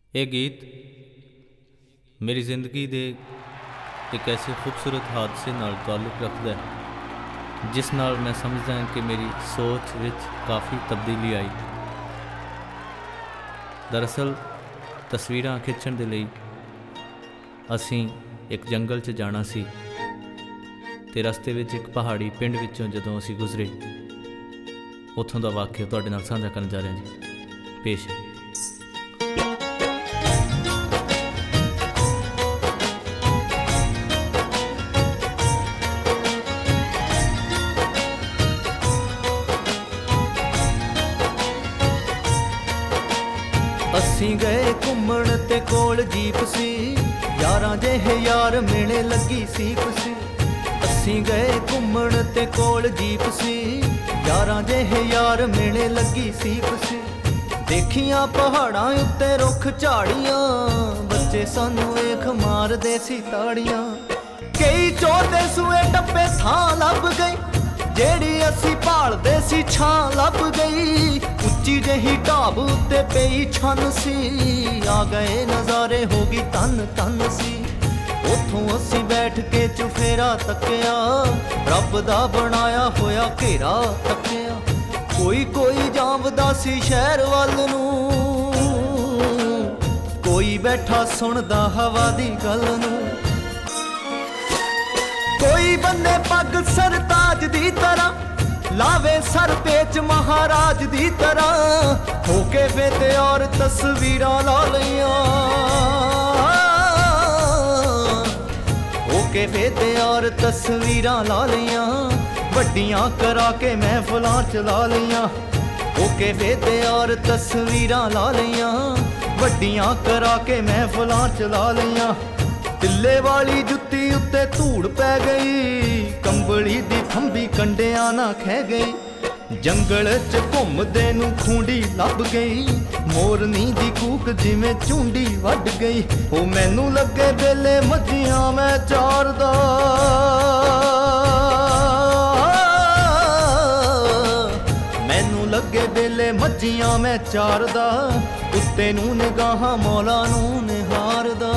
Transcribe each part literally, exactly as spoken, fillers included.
ਇਹ ਗੀਤ ਮੇਰੀ ਜ਼ਿੰਦਗੀ ਦੇ ਇੱਕ ਐਸੇ ਖੂਬਸੂਰਤ ਹਾਦਸੇ ਨਾਲ ਤਾਲੁਕ ਰੱਖਦਾ ਹੈ ਜਿਸ ਨਾਲ ਮੈਂ ਸਮਝਦਾ ਹਾਂ ਕਿ ਮੇਰੀ ਸੋਚ ਵਿੱਚ ਕਾਫੀ ਤਬਦੀਲੀ ਆਈ। ਦਰਅਸਲ ਤਸਵੀਰਾਂ ਖਿੱਚਣ ਦੇ ਲਈ ਅਸੀਂ ਇੱਕ ਜੰਗਲ 'ਚ ਜਾਣਾ ਸੀ ਅਤੇ ਰਸਤੇ ਵਿੱਚ ਇੱਕ ਪਹਾੜੀ ਪਿੰਡ ਵਿੱਚੋਂ ਜਦੋਂ ਅਸੀਂ ਗੁਜ਼ਰੇ, ਉੱਥੋਂ ਦਾ ਵਾਕਿਆ ਤੁਹਾਡੇ ਨਾਲ ਸਾਂਝਾ ਕਰਨ ਜਾ ਰਿਹਾ ਜੀ। ਪੇਸ਼ ਹੈ। ਅਸੀਂ ਗਏ ਘੁੰਮਣ ਤੇ ਕੋਲ ਜੀਪ ਸੀ, ਯਾਰਾਂ ਜਿਹੇ ਯਾਰ ਮਿਲਣੇ ਲੱਗੀ ਸੀਪ ਸੀ। ਅਸੀਂ ਗਏ ਘੁੰਮਣ ਤੇ ਕੋਲ ਜੀਪ ਸੀ, ਯਾਰਾਂ ਜਿਹੇ ਯਾਰ ਮਿਲਣੇ ਲੱਗੀ ਸੀਪ ਸੀ। ਦੇਖੀਆਂ ਪਹਾੜਾਂ ਉੱਤੇ ਰੁੱਖ ਝਾੜੀਆਂ, ਬੱਚੇ ਸਾਨੂੰ ਵੇਖ ਮਾਰਦੇ ਸੀ ਤਾੜੀਆਂ। ਕਈ ਚੋਦੇ ਸੂਏ ਟੱਪੇ ਥਾਂ ਲੱਭ ਗਈ, ਜਿਹੜੀ ਅਸੀਂ ਭਾਲਦੇ ਸੀ ਛਾਂ ਲੱਭ ਗਈ। ਉੱਚੀ ਜਿਹੀ ਢਾਬ ਉੱਤੇ ਪਈ ਛੰਨ ਸੀ, ਆ ਗਏ ਨਜ਼ਾਰੇ ਹੋ ਗਈ ਤਨ ਤਨ ਸੀ। ਉੱਥੋਂ ਅਸੀਂ ਬੈਠ ਕੇ ਚੁਫੇਰਾ ਤੱਕਿਆ, ਰੱਬ ਦਾ ਬਣਾਇਆ ਹੋਇਆ ਘੇਰਾ ਤੱਕਿਆ। ਕੋਈ ਕੋਈ ਜਾਂਵਦਾ ਸੀ ਸ਼ਹਿਰ ਵੱਲ ਨੂੰ, ਕੋਈ ਬੈਠਾ ਸੁਣਦਾ ਹਵਾ ਦੀ ਗੱਲ ਨੂੰ। ਕੋਈ ਬੰਨੇ ਪੱਗ ਸਰਤਾਜ ਦੀ ਤਰ੍ਹਾਂ, ਲਾਵੇ ਸਰ ਪੇਚ ਮਹਾਰਾਜ ਦੀ ਤਰ੍ਹਾਂ। ਹੋ ਕੇ ਵੇ ਤੇ ਔਰ ਤਸਵੀਰਾਂ ਲਾ ਲਈਆਂ, ਹੋ ਕੇ ਵੇ ਤੇ ਔਰ ਤਸਵੀਰਾਂ ਲਾ ਲਈਆਂ। ਵੱਡੀਆਂ ਕਰਾ ਕੇ ਮਹਿਫਲਾਂ ਚਲਾ ਲਈਆਂ, ਹੋ ਕੇ ਵੇ ਤੇ ਔਰ ਤਸਵੀਰਾਂ ਲਾ ਲਈਆਂ। ਵੱਡੀਆਂ ਕਰਾ ਕੇ ਮਹਿਫਲਾਂ ਚਲਾ ਲਈਆਂ। ਟਿੱਲੇ ਵਾਲੀ ਜੁੱਤੀ ਉੱਤੇ ਧੂੜ ਪੈ ਗਈ, ਕੰਬਲੀ ਦੀ ਖੰਭੀ ਕੰਡਿਆਂ ਨਾ ਖਹਿ ਗਈ। ਜੰਗਲ 'ਚ ਘੁੰਮਦੇ ਨੂੰ ਖੂੰਡੀ ਲੱਭ ਗਈ, ਮੋਰਨੀ ਦੀ ਕੂਕ ਜਿਵੇਂ ਝੁੰਡੀ ਵੱਢ ਗਈ। ਉਹ ਮੈਨੂੰ ਲੱਗੇ ਵੇਲੇ ਮੱਝੀਆਂ ਮੈਂ ਚਾਰਦਾ, ਮੈਨੂੰ ਲੱਗੇ ਵੇਲੇ ਮੱਝੀਆਂ ਮੈਂ ਚਾਰਦਾ। ਉੱਤੇ ਨੂੰ ਨਿਗਾਹਾਂ ਮੌਲਾ ਨੂੰ ਨਿਹਾਰਦਾ।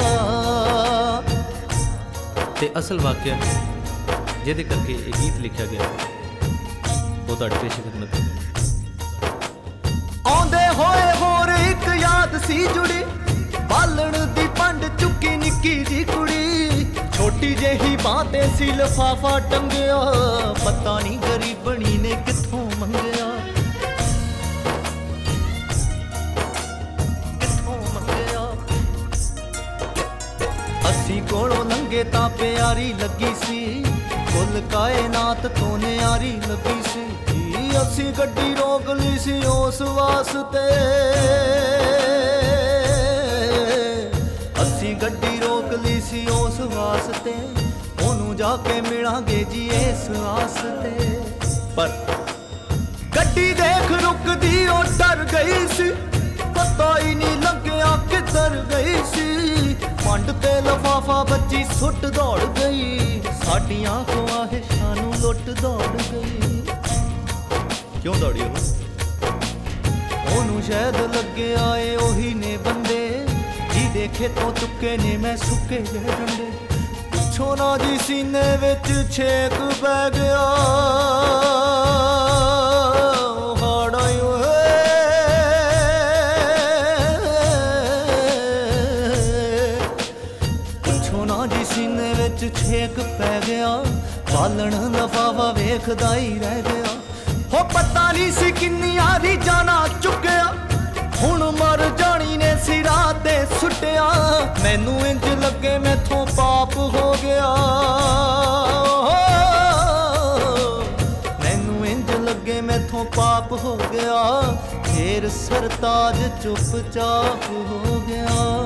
ਅਤੇ ਅਸਲ ਵਾਕਿਆ ਜਿਹਦੇ ਕਰਕੇ ਇਹ ਗੀਤ ਲਿਖਿਆ ਗਿਆ ਉਹ ਤੁਹਾਡੀ ਪੇਸ਼ੀ ਖਿਦਮਤ ਹੈ। ਆਉਂਦੇ ਹੋਏ ਹੋਰ ਇੱਕ ਯਾਦ ਸੀ ਜੁੜੀ, ਬਾਲਣ ਦੀ ਪੰਡ ਚੁੱਕੀ ਨਿੱਕੀ ਜੀ ਕੁੜੀ। ਛੋਟੀ ਜਿਹੀ ਬਾਂਹ ਤੇ ਸੀ ਲਿਫਾਫਾ ਟੰਗਿਆ, ਪਤਾ ਨਹੀਂ ਗਰੀਬਣੀ ਨੇ ਕਿੱਥੋਂ ਮੰਗਿਆ, ਕਿੱਥੋਂ ਮੰਗਿਆ। ਅਸੀਂ ਕੋਲੋਂ ਲੰਘੇ ਤਾਂ ਪਿਆਰੀ ਲੱਗੀ ਸੀ, ਕੁੱਲ ਕਾਇਨਾਤ ਤੋਂ ਨਿਆਰੀ ਲੱਗੀ ਸੀ। ਅਸੀਂ ਗੱਡੀ ਰੋਕ ਲਈ ਸੀ ਉਸ ਵਾਸਤੇ, ਅਸੀਂ ਗੱਡੀ ਰੋਕ ਲਈ ਸੀ ਉਸ ਵਾਸਤੇ। ਉਹਨੂੰ ਜਾ ਕੇ ਮਿਲਾਂਗੇ ਜੀ ਇਸ ਆਸ ਤੇ। ਪਰ ਗੱਡੀ ਦੇਖ ਰੁਕਦੀ ਉਹ ਡਰ ਗਈ ਸੀ, ਪਤਾ ਹੀ ਨਹੀਂ ਲੱਗਿਆ ਕਿੱਧਰ ਗਈ ਸੀ। ਪੰਡ ਤੇ ਲਿਫਾਫਾ ਬੱਚੀ ਸੁੱਟ ਦੌੜ ਗਈ, ਸਾਡੀਆਂ ਖਵਾਹਿਸ਼ਾਂ ਨੂੰ ਲੁੱਟ ਦੌੜ ਗਈ। ਕਿਉਂ ਦੌੜੀ ਉਹ? ਉਹਨੂੰ ਸ਼ਾਇਦ ਲੱਗਿਆ ਏ ਉਹੀ ਨੇ ਬੰਦੇ, ਜਿਹਦੇ ਖੇਤੋਂ ਚੁੱਕੇ ਨੇ ਮੈਂ ਸੁੱਕੇ ਜਿਹੇ ਡੰਡੇ। ਪੁੱਛੋ ਨਾ ਜੀ ਸੀਨੇ ਵਿੱਚ ਛੇਕ ਪੈ ਗਿਆ, ਹਾੜਾ ਹੀ ਸੀਨੇ ਵਿੱਚ ਛੇਕ ਪੈ ਗਿਆ। ਬਾਲਣ ਲਿਫਾਫਾ ਵੇਖਦਾ ਹੀ ਰਹਿ ਗਿਆ। ਹੋ ਪਤਾ ਨਹੀਂ ਸੀ ਕਿੰਨੀਆਂ ਦੀ ਜਾਨਾਂ ਚੁੱਕਿਆ, ਹੁਣ ਮਰ ਜਾਣੀ ਨੇ ਸਿਰਾਂ ਤੇ ਸੁੱਟਿਆ। ਮੈਨੂੰ ਇੰਜ ਲੱਗੇ ਮੈਥੋਂ ਪਾਪ ਹੋ ਗਿਆ, ਮੈਨੂੰ ਇੰਜ ਲੱਗੇ ਮੈਥੋਂ ਪਾਪ ਹੋ ਗਿਆ। ਫੇਰ ਸਰਤਾਜ ਚੁੱਪ ਚਾਪ ਹੋ ਗਿਆ।